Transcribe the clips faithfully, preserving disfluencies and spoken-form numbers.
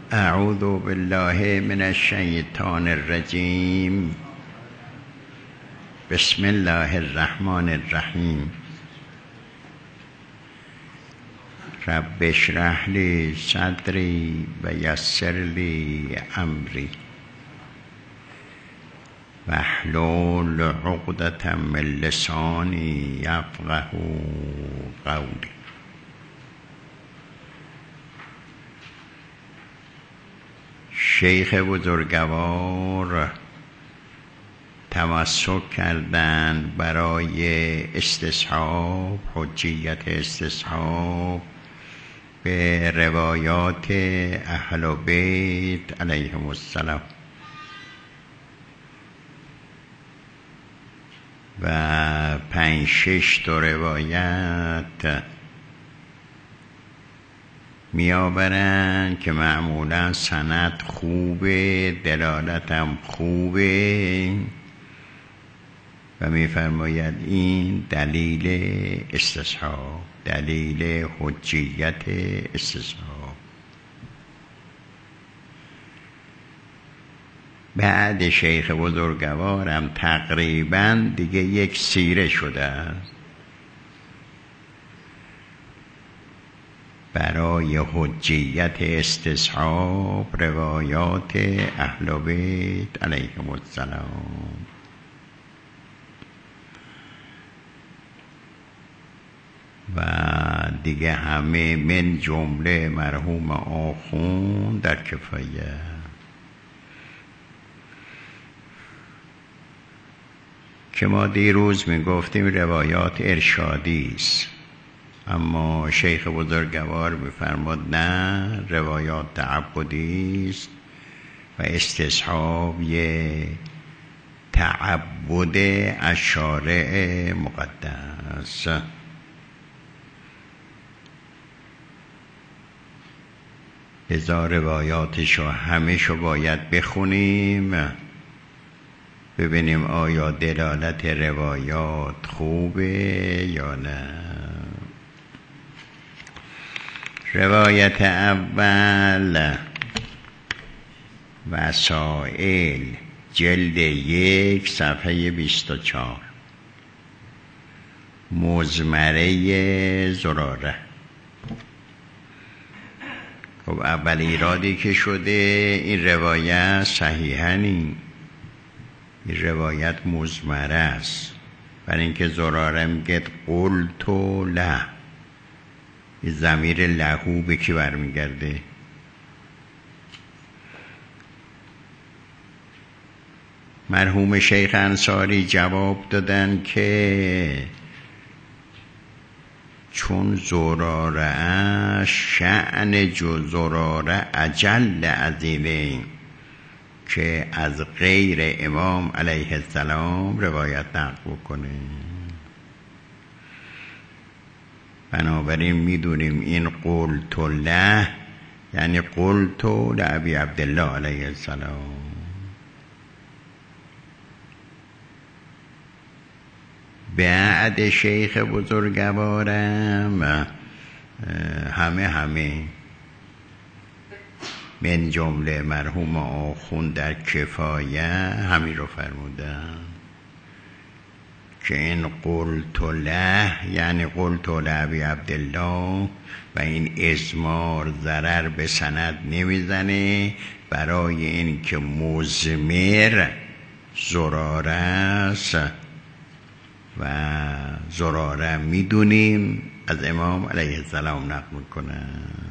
اعوذ بالله من الشیطان الرجیم. بسم الله الرحمن الرحیم. رب اشرح لی صدری و یسر لی امری واحلل عقدة من لسانی یفقهوا قولی. شیخ بزرگوار تمسک کردند برای استصحاب، حجیت استصحاب به روایات اهل بیت علیهم السلام و پنج شش تا روایت می آورند که معمولا سند خوبه، دلالت هم خوبه و می فرماید این دلیل استصحاب، دلیل حجیت استصحاب. بعد شیخ بزرگوارم تقریبا دیگه یک سیره شده است برای حجیت استصحاب روایات اهل بیت علیهم السلام. و دیگه همه من جمله مرحوم آخوند در کفایه. که ما دیروز می گفتیم روایات ارشادی است، اما شیخ بزرگوار بفرماد نه، روایات تعبدی است و استصحاب یه تعبد الشارع مقدس. لذا روایاتشو همه‌شو باید بخونیم، ببینیم آیا دلالت روایات خوبه یا نه. روایت اول وسائل جلد یک صفحه بیست و چهار، مزمره زراره. خب اول ایرادی که شده این روایت صحیحه نی، این روایت مزمره است، برای اینکه زراره میگه قلت له، این ضمیر لهو به کی برمیگرده؟ مرحوم شیخ انصاری جواب دادن که چون زراره شأن جو زراره اجل عظیمه که از غیر امام علیه السلام روایت نقل بکنه. بنابراین میدونیم این قلت له یعنی قلت لابی عبدالله علیه السلام. بعد شیخ بزرگوارم همه همه من جمله مرحوم آخوند در کفایه همین رو فرمودن که این قلت له یعنی قلت لابی عبدالله و این ازمار ضرر به سند نمیزنه، برای این که مزمر زراره است و زراره میدونیم از امام علیه السلام نقل میکنن.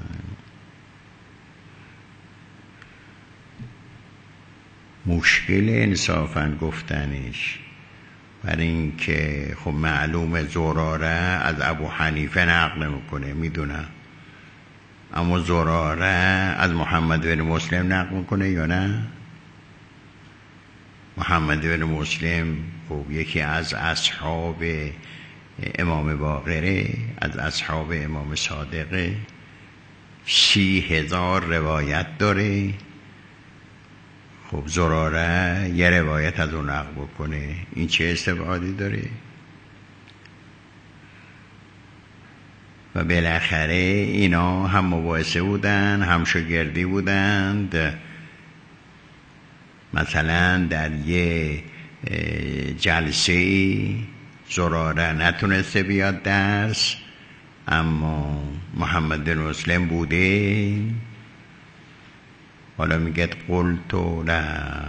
مشکل انصافا گفتنش، برای این که خب معلوم زراره از ابو حنیفه نقل میکنه میدونم، اما زراره از محمد بن مسلم نقل میکنه یا نه؟ محمد بن مسلم خب یکی از اصحاب امام باقره، از اصحاب امام صادقه، سی هزار روایت داره. خب زراره یه روایت از اون نقل بکنه، این چه استفاده داره؟ و بالاخره اینا هم مباحثه بودن، هم شاگردی بودند. مثلا در یه جلسه زراره نتونسته بیاد درس، اما محمد بن مسلم بوده. حالا میگه قلت لا،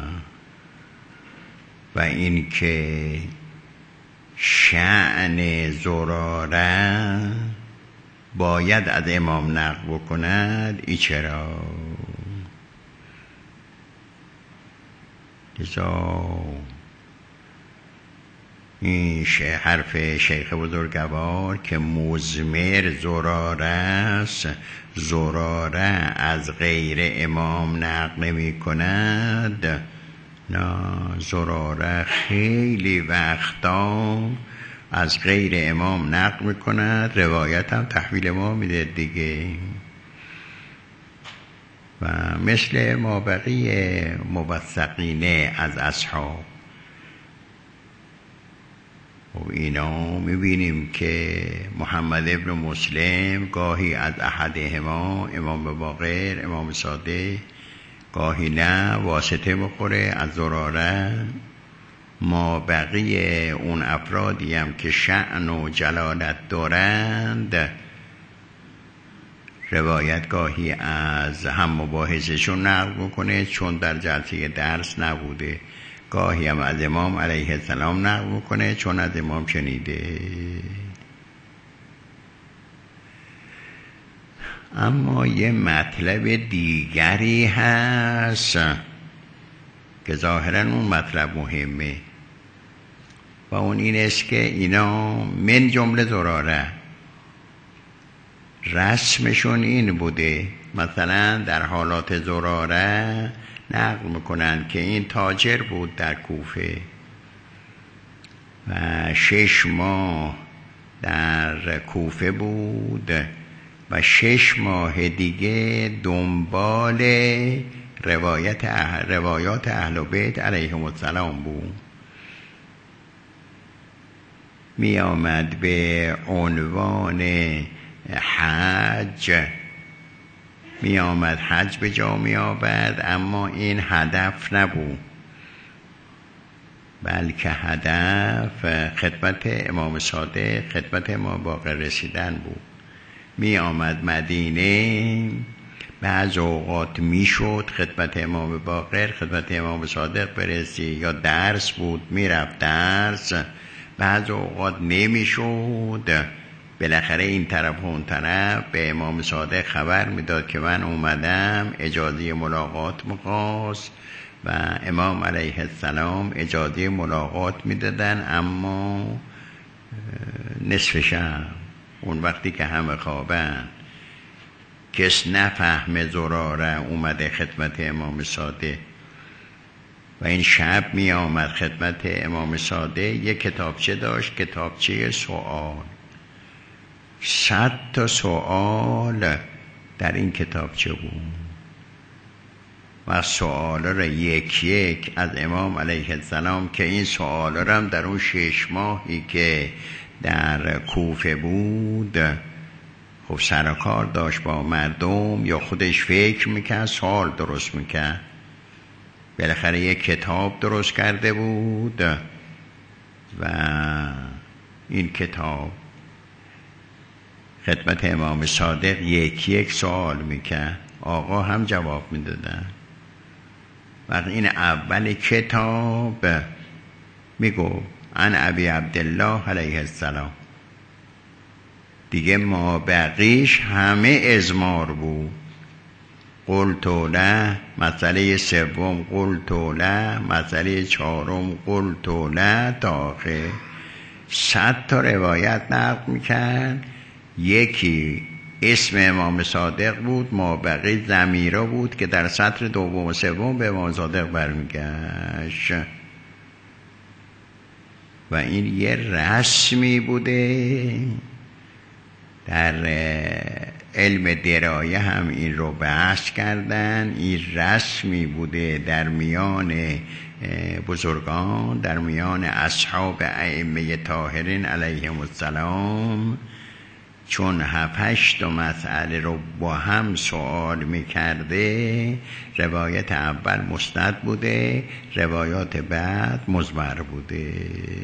و این که شأن زراره باید از امام نقل بکند، ای چرا؟ لذا این حرف شیخ بزرگوار که مزمر زراره است، زراره از غیر امام نقل نمی کند. نه، زراره خیلی وقتا از غیر امام نقل می کند، روایت هم تحویل ما میده دیگه. و مثل ما بقیه موثقین از اصحاب و اینا میبینیم که محمد ابن مسلم گاهی از احدهما، امام باقر، امام صادق، گاهی نه واسطه بخوره از زراره. ما بقیه اون افرادی هم که شأن و جلالت دارند، روایت گاهی از هم مباحثشون نقل بکنه چون در جلسه درس نبوده، گاهی هم از امام علیه السلام نقل بکنه چون از امام شنیده. اما یه مطلب دیگری هست که ظاهراً اون مطلب مهمه و اون این است که اینا من جمله زراره رسمشون این بوده، مثلا در حالات زراره نقل میکنن که این تاجر بود در کوفه و شش ماه در کوفه بود و شش ماه دیگه دنبال روایت اهل روایات اهل بیت علیهم السلام بود. می آمد به عنوان حج، می آمد حج به جا می آورد، اما این هدف نبود، بلکه هدف خدمت امام صادق، خدمت امام باقر رسیدن بود. می آمد مدینه، بعض اوقات می شد خدمت امام باقر، خدمت امام صادق برسی، یا درس بود می رفت درس، بعض اوقات نمی شد. بالاخره این طرف و اون طرف به امام صادق خبر میداد که من اومدم، اجازه ملاقات می‌خواست و امام علیه السلام اجازه ملاقات میدادن، اما نصف شب، اون وقتی که همه خوابن، کس نفهمه زراره اومده خدمت امام صادق. و این شب می آمد خدمت امام صادق، یک کتابچه داشت، کتابچه سوال، صد تا سوال در این کتابچه بود و سوال را یک یک از امام علیه السلام، که این سوال را هم در اون شش ماهی که در کوفه بود خب سرکار داشت با مردم، یا خودش فکر میکرد سوال درست میکرد. بالاخره یک کتاب درست کرده بود و این کتاب خدمت امام صادق یک یک سوال میکرد، آقا هم جواب میدادن. وقت این اول کتاب میگو عن ابی عبدالله علیه السلام، دیگه ما بقیش همه ازمار بود. قلت له، مسئله سوم قلت له، مسئله چهارم قلت له، تا آخر صد تا روایت نقل میکرد. یکی اسم امام صادق بود، ما بقی ضمیرا بود که در سطر دوم و سوم به امام صادق برمیگشت. و این یه رسمی بوده، در علم درایه هم این رو بحث کردن. این رسمی بوده در میان بزرگان، در میان اصحاب ائمه طاهرین علیهم السلام، چون هفت هشت مسئله رو با هم سوال میکرده، روایت اول مسند بوده، روایات بعد مضمر بوده.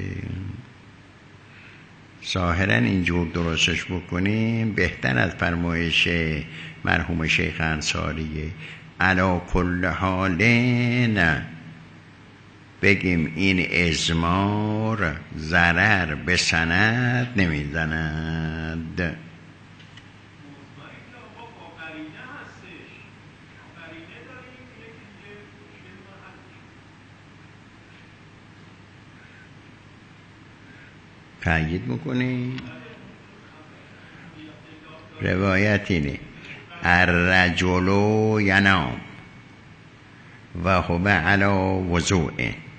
ظاهرا اینجور درستش بکنیم بهتر از فرمایش مرحوم شیخ انصاریه. علا کل حال نه بگیم این ازمار ضرر به سند نمیزند. تأیید میکنی؟ روایت اینه الرجل ینام و هو علی وضوء.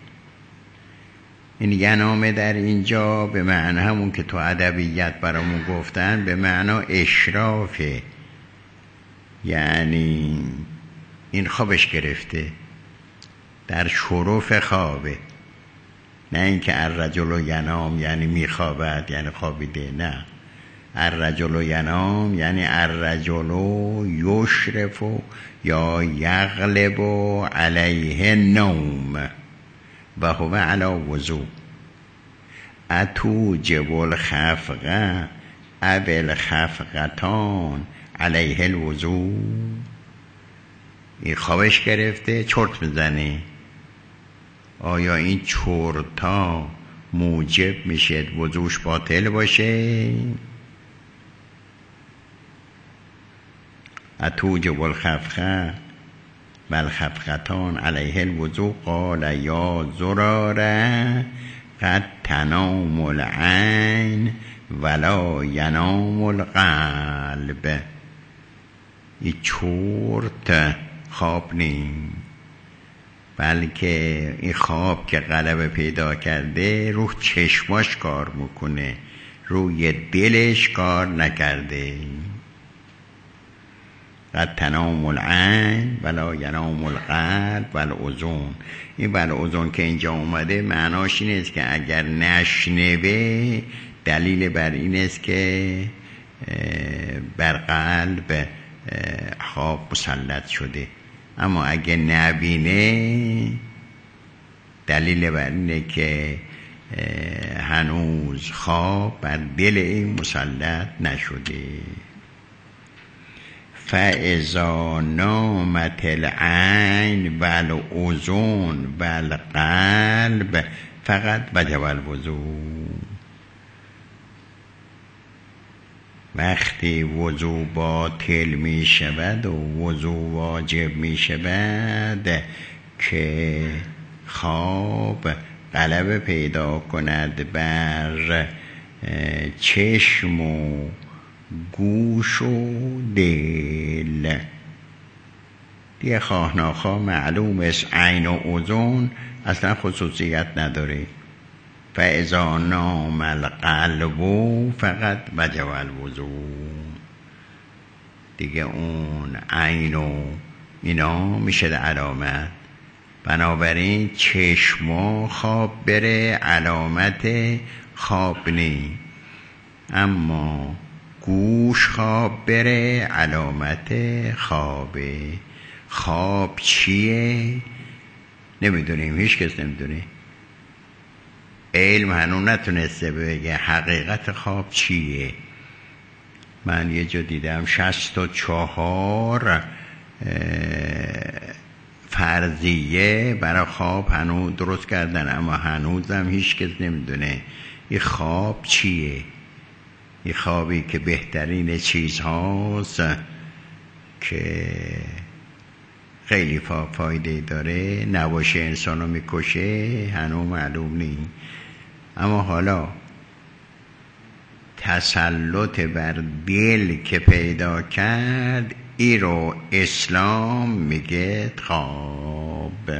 این ینامه در اینجا به معنی همون که تو ادبیات برامون گفتن به معنا اشرافه، یعنی این خوابش گرفته، در شرف خوابه، نه اینکه الرجل ینام یعنی میخوابد یعنی خوابیده، نه. الرجل ینام یعنی الرجل یشرف یا یغلب علیه نوم و هو علی وضو اتوجب الخفقه او الخفقتان علیه الوضو. این خوابش گرفته چرت میزنه، آیا این چرتا موجب میشه وضوش باطل باشه؟ اتوجب الخفقه و الخفقتان علیه الوضو قال یا زراره قد تنام العین ولا ینام القلب. این چرت خواب نیم، بلکه این خواب که غلبه پیدا کرده روح چشماش کار میکنه، روی دلش کار نکرده. قد تنام العین ولا ینام القلب والاذن. این والاذن که اینجا اومده معناش این است که اگر نشنوه دلیل بر این است که بر قلب خواب مسلط شده، اما اگه نبینه دلیل بر اینه که هنوز خواب بر دل این مسلط نشده. فاذا نامت العین والاذن والقلب فقط وجب الوضو. وقتی وضو باطل می شود و وضو واجب می شود که خواب غلبه پیدا کند بر چشم و گوش و دل. دیگه خواه ناخواه معلوم است عین و اذن اصلا خصوصیت نداره. فاذا نام القلب فقط وجب الوضو. دیگه اون عین و اینا میشه علامت. بنابراین چشما خواب بره علامت خواب نی، اما گوش خواب بره علامت خوابه. خواب چیه نمیدونیم، هیچ کس نمیدونه. علم هنوز نتونسته بگه حقیقت خواب چیه. من یه جا دیدم شصت و چهار فرضیه برای خواب هنوز درست کردن، اما هنوزم هیچ کس نمیدونه این خواب چیه. این خوابی که بهترین چیز هاست که خیلی فایده داره، نباشه انسانو میکشه، هنوز معلوم نیست. اما حالا تسلط بر دل که پیدا کرد، ای رو اسلام میگه خواب.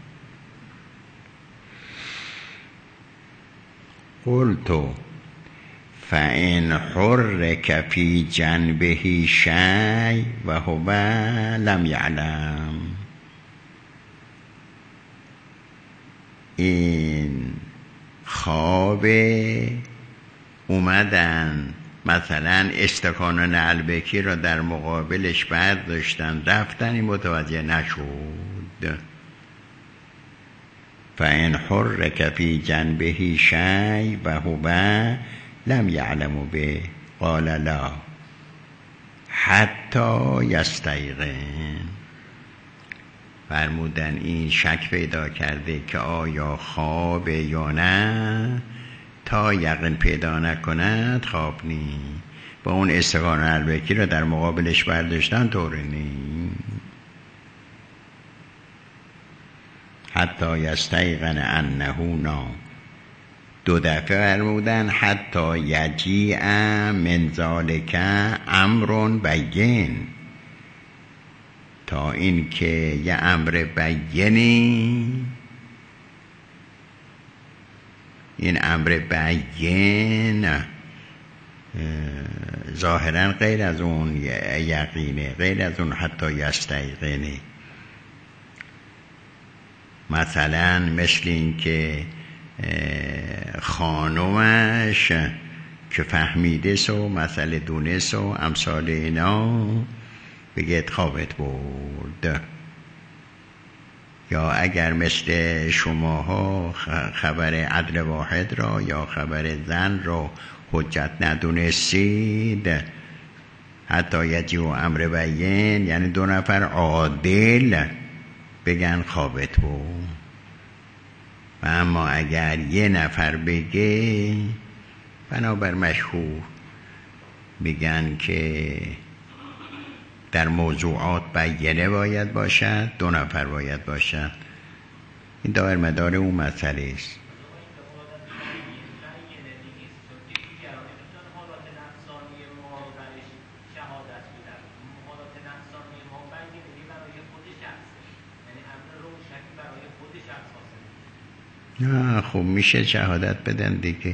قلتو فإن حرك في جنبه شيء وهو لم يعلم. این خواب اومدن مثلا استکان نعلبکی را در مقابلش برداشتن رفتن، این متوجه نشد. فَإِنْ حُرِّكَ فِي جَنْبِهِ شَيْءٌ وَهُوَ لَمْ يَعْلَمْ بِهِ قَالَ لَا حَتَّى يَسْتَيْقِنَ. فرمودن این شک پیدا کرده که آیا خوابه یا نه، تا یقین پیدا نکند خواب نی. با اون استکان نعلبکی را در مقابلش برداشتن طوری نی. حتی یستیقن انه نام. دو دفعه فرمودن حتی یجیء من ذالک امر بین، تا این که یه امر بینی، این امر بین ظاهرا غیر از اون یقینه، غیر از اون حتی یستیقنه. مثلا مثل این که خانومش که فهمیده سو مسئله دونست و امثال اینا بگید خوابت برد. یا اگر مثل شماها خبر عدل واحد را یا خبر زن را حجت ندونستید، حتی یجیء امر بین، یعنی دو نفر عادل بگن خوابت بود. و اما اگر یه نفر بگه، بنابر مشهور میگن که در موضوعات بینه باید باشد، دو نفر باید باشد. این دایر مدار اون مسئله است. نه خب میشه شهادت بدن دیگه،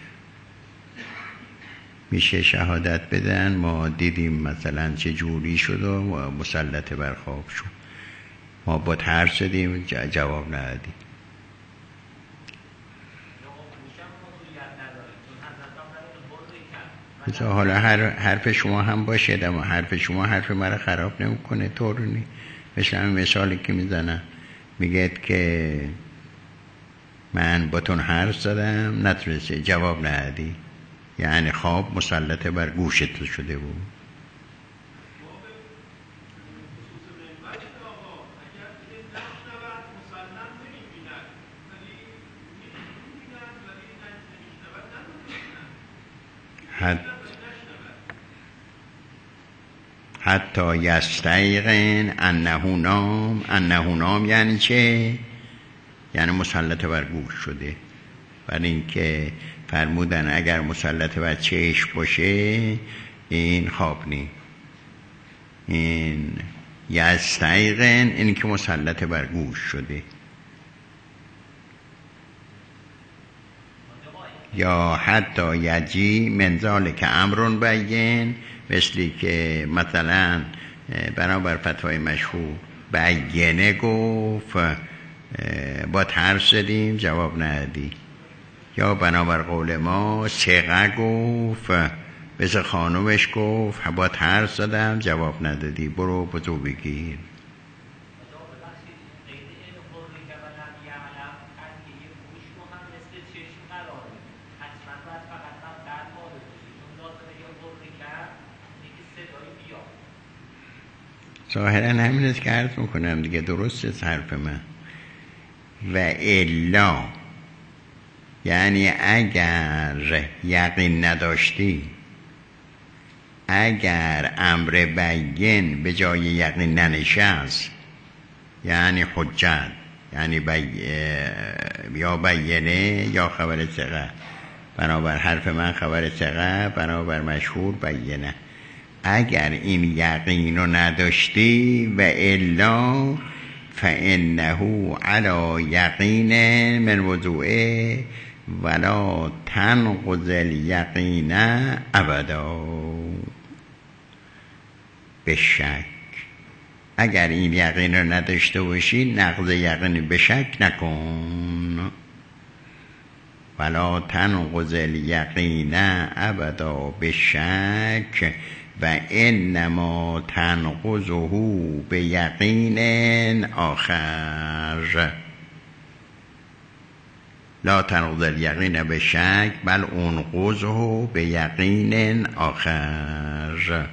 میشه شهادت بدن. ما دیدیم مثلا چه جوری شد و مسلط بر خواب شد، ما با ترس دیم جواب ندادیم. مثلا حالا هر حرف شما هم باشه، اما حرف شما حرف مرا خراب نمیکنه. طور نی مثل همین مثالی که میزنم، میگه که من با تون حرف زدم نتونستی جواب ندادی، یعنی خواب مسلط بر گوشت شده بود. حت حتی یستیقن انه نام. انه نام یعنی چه؟ یعنی مسلط بر گوش شده. برای اینکه فرمودن اگر مسلط بر چشم باشه این خواب نی. این یستیقن این که مسلط بر گوش شده. یا حتی یجی من ذالک امر بین، مثلی که مثلا بنابر فتوای مشهور بینه گفت با ترس زدیم جواب ندادی، یا بنابر قول ما ثقه گفت بس خانومش گفت با ترس زدم جواب ندادی، برو بزو بگیر. ظاهرا همین است که عرض میکنم دیگه، درست است حرف من. و الا یعنی اگر یقین نداشتی، اگر امر بین به جای یقین ننشست، یعنی حجت، یعنی بی... یا بینه یا خبر ثقه، بنابر حرف من خبر ثقه، بنابر مشهور بینه. اگر این یقین رو نداشتی و الا فانه علی یقین من وضوعه ولا تنقض الیقین ابدا. به شک، اگر این یقین رو نداشته باشی نقض یقین به شک نکن. ولا تنقض الیقین ابدا بالشک و انما تنقضه بیقین آخر. لا تنقض الیقین بالشک بل انقضه بیقین آخر.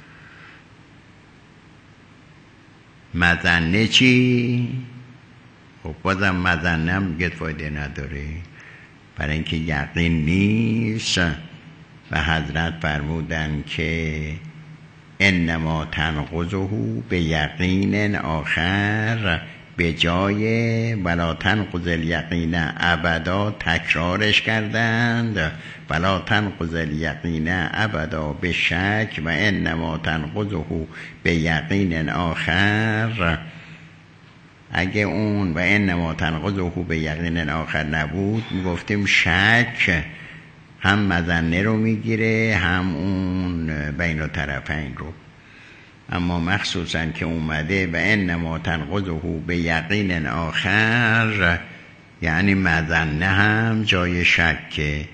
مظنه چی؟ خب بازم مظنه هم میگه فایده نداره، برای اینکه یقین نیست و حضرت فرمودن که انما تنقضه به یقین آخر، به جای ولا تنقض الیقین ابدا تکرارش کردند ولا تنقض الیقین ابدا به شک و انما تنقضه به یقین آخر. اگه اون و انما تنقضه به یقین آخر نبود میگفتیم شک هم مظنه رو میگیره هم اون بین الطرفین رو، اما مخصوصا که اومده و انما تنقضه به یقین آخر یعنی مظنه هم جای شکه.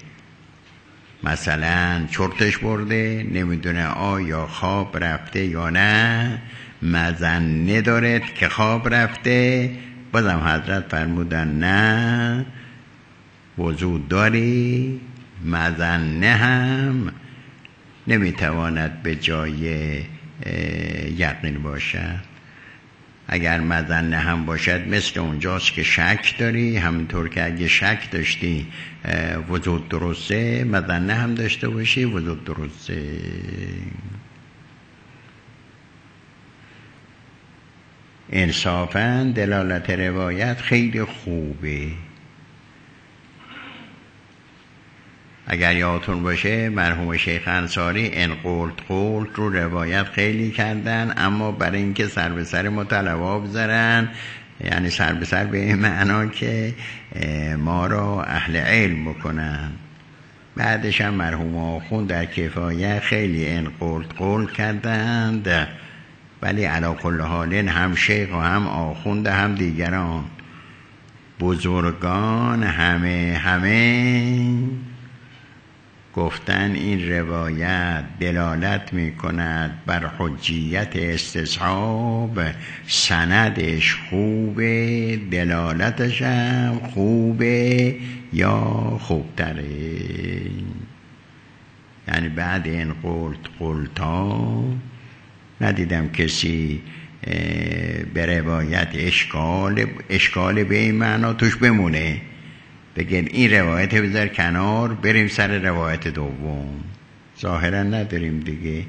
مثلا چرتش برده نمیدونه آیا خواب رفته یا نه، مظنه دارد که خواب رفته، بازم حضرت فرمودن نه وضو داری، مظنه هم نمیتواند به جای یقین باشد. اگر مظنه هم باشد مثل اونجاست که شک داری، همینطور که اگه شک داشتی وضو درسته، مظنه هم داشته باشی وضو درسته. انصافاً دلالت روایت خیلی خوبه. اگر یادتون باشه مرحوم شیخ انصاری ان قلت قلت رو روایت خیلی کردن، اما برای اینکه سر به سر مطلبا بذارن، یعنی سر به سر به این معنا که ما را اهل علم بکنن. بعدش هم مرحوم آخوند در کفایه خیلی ان قلت قلت کردند، ولی علی کل حال هم شیخ و هم آخوند هم دیگران بزرگان همه همه گفتن این روایت دلالت می کند بر حجیت استصحاب، سندش خوبه، دلالتش هم خوبه یا خوبتره. یعنی بعد این قلت قلتا ندیدم کسی به روایت اشکال اشکال به این معنا توش بمونه بگن این روایت بذار کنار بریم سر روایت دوم. ظاهرا نداریم دیگه.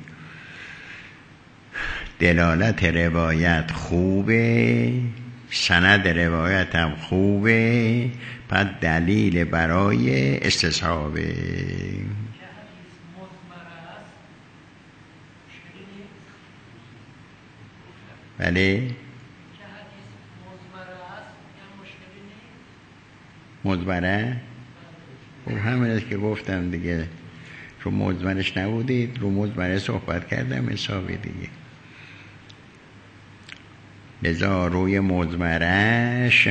دلالت روایت خوبه، سند روایت هم خوبه، پس دلیل برای استصحابه. بله مزمره خب همین است که گفتم دیگه، رو مزمرش نبودید، رو مزمره صحبت کردم حسابی دیگه. لذا روی مزمرش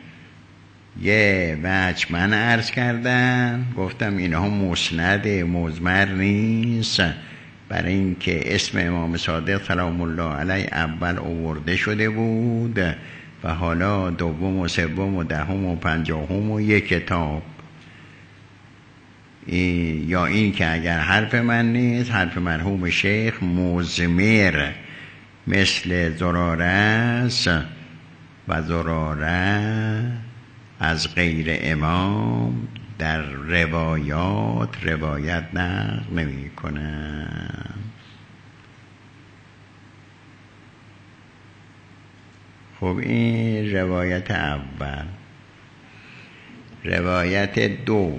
یه وجه من عرض کردم، گفتم اینها مسند مزمر نیست، برای اینکه اسم امام صادق سلام الله علیه اول آورده شده بود و حالا دوم و سوم و دهم و پنجاهم و یک کتاب. این یا این که اگر حرف من نیست، حرف مرحوم شیخ مزمر مثل زراره است و زراره از غیر امام در روایات روایت نقل نمی کنن. خب این روایت اول. روایت دو،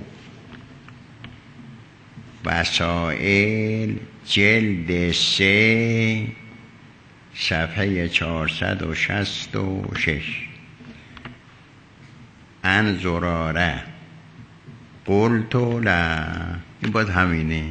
وسائل جلد سه صفحه چهارصد و شصت و شش. ان زراره قلت لا، این باید همینه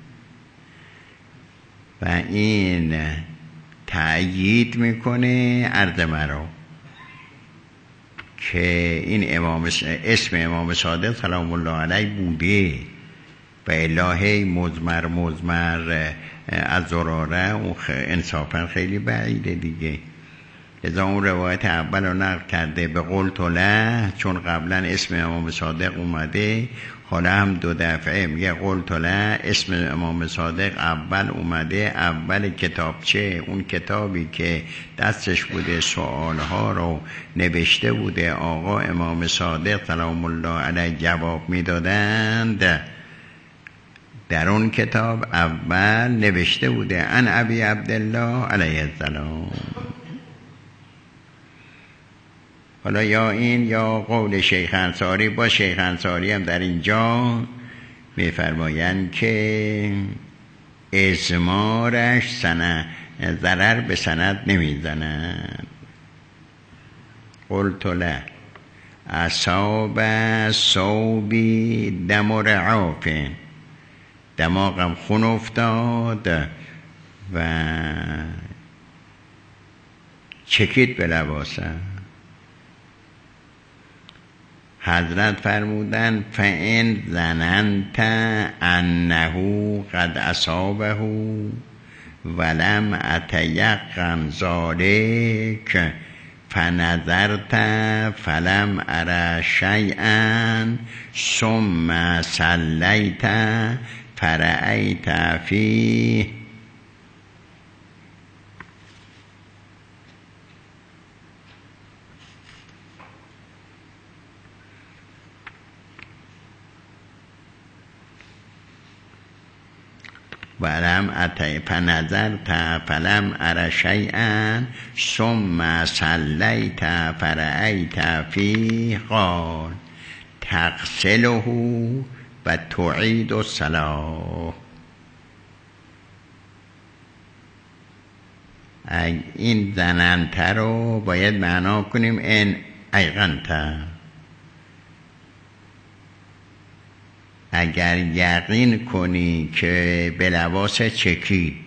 و این تأیید میکنه عرض مرا. که این امام اسم امام صادق سلام الله علیه بوده و الهی مزمر مزمر از زراره اون انصافا خیلی بعیده دیگه. لذا اون روایت اول رو نقل کرده به قلت له، چون قبلا اسم امام صادق اومده، حالا هم دو دفعه میگه قلت له. اسم امام صادق اول اومده، اول کتابچه، اون کتابی که دستش بوده سوالها رو نوشته بوده آقا امام صادق سلام الله علیه جواب میدادند، در اون کتاب اول نوشته بوده ان ابی عبدالله علیه السلام. حالا یا این یا قول شیخ انصاری. با شیخ انصاری هم در اینجا میفرمایند که ازمارش سند ضرر به سند نمیزند. قلت له اصاب صوبی دم رعاف، دماغم خون افتاد و چکید به لباسم. حضرت فرمودن فإن ظننت انه قد اصابه ولم اتیقن ذلک فنظرت فلم ارى شیئا ثم صلیت فرأیت فیه ولم اتي فنظرت فلم ارى شيئا ثم صليت فرأيت فيه قال تغسله و تعيد الصلاة. این زننت رو باید معنا کنیم این ایقنت. اگر یقین کنی که به لباس چکید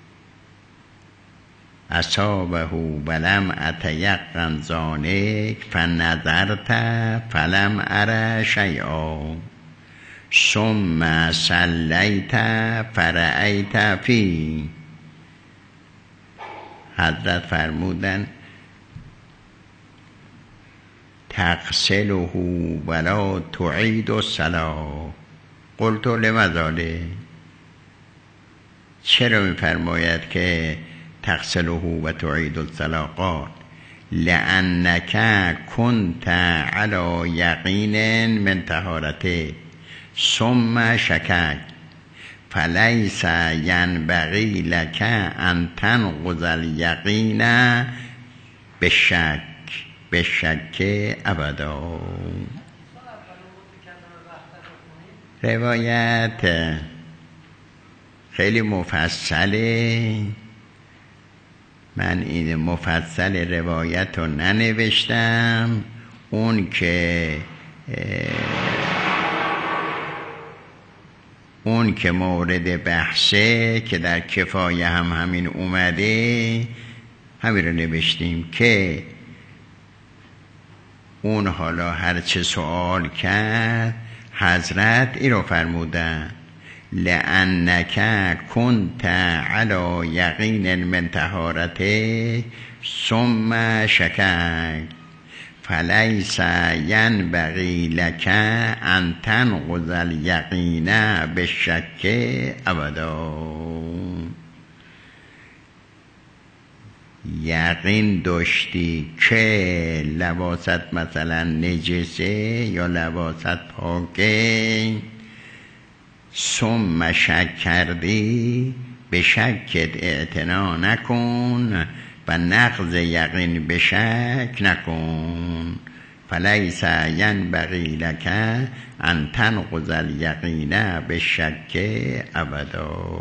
اصابه ولم اتیقن ذلک فنظرت فلم اره شیئا ثم صلیت فرأیت فی. حضرت فرمودن تغسله ولا تعید الصلاة. قلت لما ذلک، چرا میفرماید که تغسله و تعید الصلاة؟ قال لأنك كنت على یقین من طهارته ثم شکک فلیس ینبغی لك ان تنقض الیقین بالشک بالشک ابدا. روایت خیلی مفصله، من این مفصل روایت رو ننوشتم. اون که اون که مورد بحثه که در کفایه هم همین اومده، همین رو نوشتیم که اون حالا هر چه سوال کرد حضرت این رو فرمودن لأنک کنت علی یقین من طهارته ثم شکک فلیس ینبغی لک ان تنقض الیقین بالشک ابدا. یقین داشتی که لباست مثلا نجسه یا لباست پاکه، ثم شک کردی، به شکت اعتنا نکن و نقض یقین به شک نکن. فلیس ینبغی لک ان تنقض الیقین بالشک ابدا.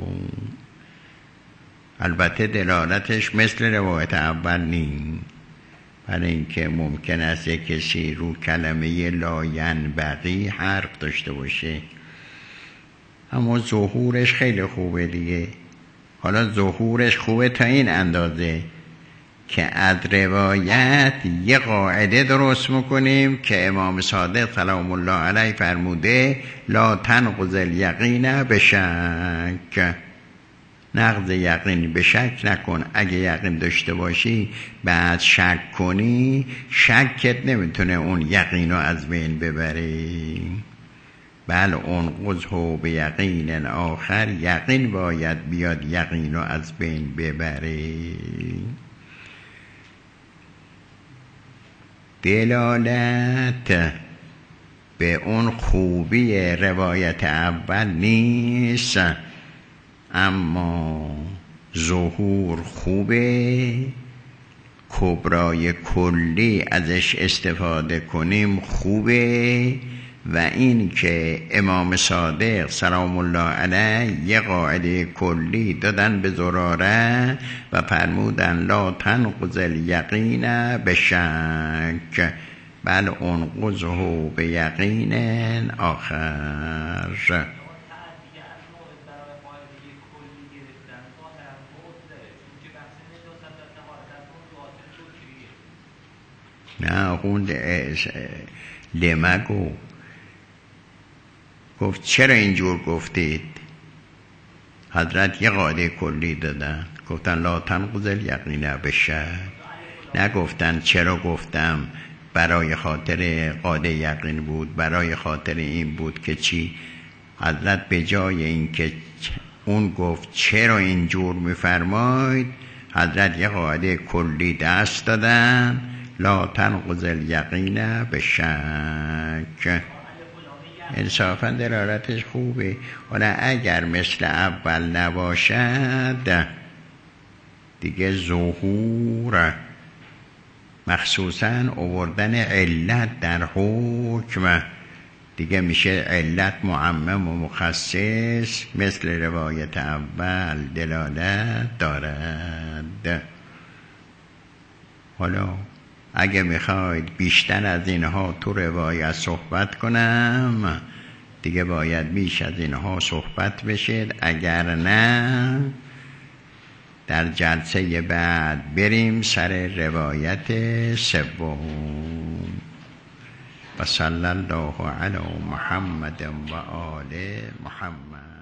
البته دلالتش مثل روایت اول نیم، برای اینکه ممکن است کسی رو کلمه لا ینبغی حرف داشته باشه، اما ظهورش خیلی خوبه دیگه. حالا ظهورش خوبه تا این اندازه که از روایت یه قاعده درست میکنیم که امام صادق سلام الله علیه فرموده لا تنقض الیقین به شک، نقض یقین به شک نکن. اگه یقین داشته باشی بعد شک کنی، شکت نمیتونه اون یقین رو از بین ببری. بل انقضه به یقین آخر، یقین باید بیاد یقین رو از بین ببری. دلالت به اون خوبی روایت اول نیست، اما ظهور خوبه، کبرای کلی ازش استفاده کنیم خوبه. و این که امام صادق سلام الله علیه یه قاعده کلی دادن به زراره و فرمودن لا تنقض الیقین به شک بل انقضه به یقین آخر. نه اون لمگو گفت چرا اینجور گفتید؟ حضرت یه قاعده کلی دادن، گفتن لا تنقض الیقین به شک. نگفتن چرا گفتم برای خاطر قاعده یقین بود، برای خاطر این بود که چی. حضرت به جای این که اون گفت چرا اینجور میفرماید، حضرت یه قاعده کلی دست دادن لا تنقض الیقین به شک. انصافا دلالتش خوبه. ولی اگر مثل اول نباشد دیگه ظهور مخصوصا آوردن علت در حکم دیگه میشه علت معمم و مخصص، مثل روایت اول دلالت دارد. حالا اگه میخواید بیشتر از اینها تو روایت صحبت کنم دیگه باید بیش از اینها صحبت بشید، اگر نه در جلسه بعد بریم سر روایت سوم. و صلی الله علی محمد و آل محمد.